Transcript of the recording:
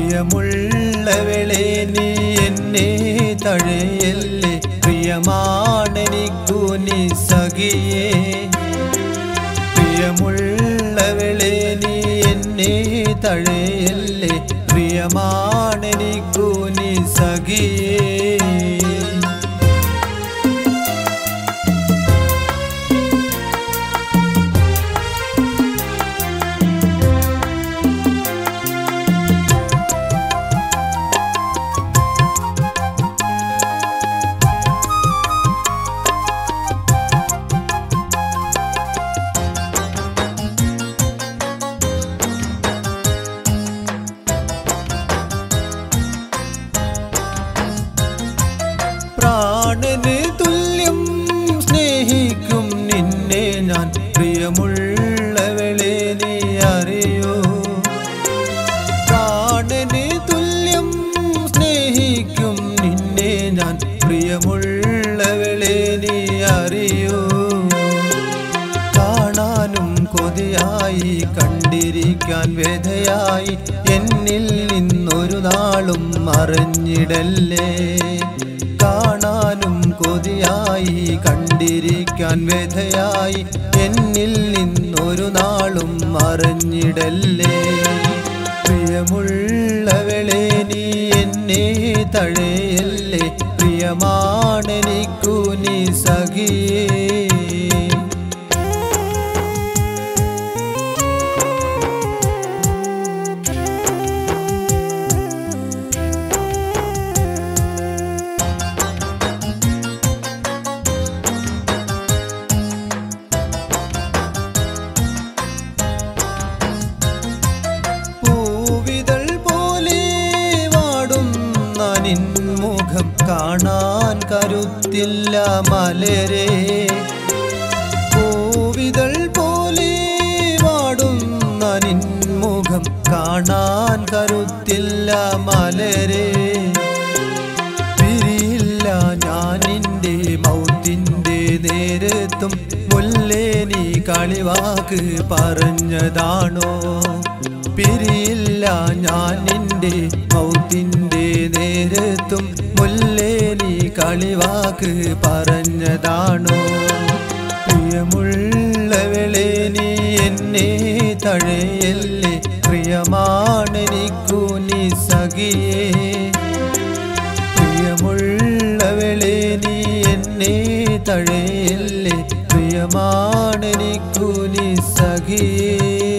പ്രിയമുള്ളവളെ നീ എന്നെ തഴയല്ലേ പ്രിയമാണെനിക്കു നീ സഖിയേ പ്രിയമുള്ളവളെ നീ എന്നെ തഴയല്ലേ പ്രിയമാണെനിക്കു നീ സഖിയേ പ്രാണന് തുല്യം സ്നേഹിക്കും നിന്നെ ഞാൻ പ്രിയമുള്ളവളെ നീ അറിയോ പ്രാണന് തുല്യം സ്നേഹിക്കും നിന്നെ ഞാൻ പ്രിയമുള്ളവളെ നീ അറിയോ കാണാനും കൊതിയായി കണ്ടിരിക്കാൻ വ്യഥയായി എന്നിൽ നിന്നൊരു നാളും മറഞ്ഞിടല്ലേ കാണാനും കൊതിയായി കണ്ടിരിക്കാൻ വ്യഥയായി എന്നിൽ നിന്നൊരു നാളും മറഞ്ഞിടല്ലേ പ്രിയമുള്ളവളെ നീ എന്നെ തഴയല്ലേ പ്രിയമാണെനിക്കു നീ സഖിയേ മുഖം കാണാൻ കരുത്തില്ല മലരെ പൂവിതൾ പോലെ വാടുന്ന നിൻമുഖം കാണാൻ കരുത്തില്ല മലരെ പിരിയില്ല ഞാൻ നിന്റെ മൗത്തിൻ്റെ നേരത്തും മുല്ലേ നീ കളിവാക്ക് പറഞ്ഞതാണോ പിരിയില്ല ഞാൻ നിന്റെ മൗത്തിൻ്റെ നേരത്തും മുല്ലേ നീ കളിവാക്ക് പറഞ്ഞതാണോ പ്രിയമുള്ളവളെ നീ എന്നെ തഴയല്ലേ പ്രിയമാണെനിക്കു നീ സഖിയേ പ്രിയമുള്ളവളെ നീ എന്നെ തഴയല്ലേ പ്രിയമാണെനിക്കു നീ സഖിയേ